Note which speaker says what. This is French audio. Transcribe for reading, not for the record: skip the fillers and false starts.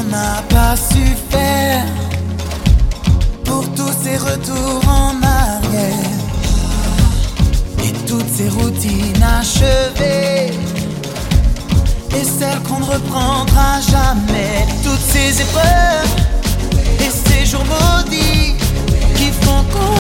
Speaker 1: n'a pas su faire pour tous ces retours en arrière et toutes ces routines achevées et celles qu'on ne reprendra jamais, toutes ces épreuves et ces jours maudits qui font qu'on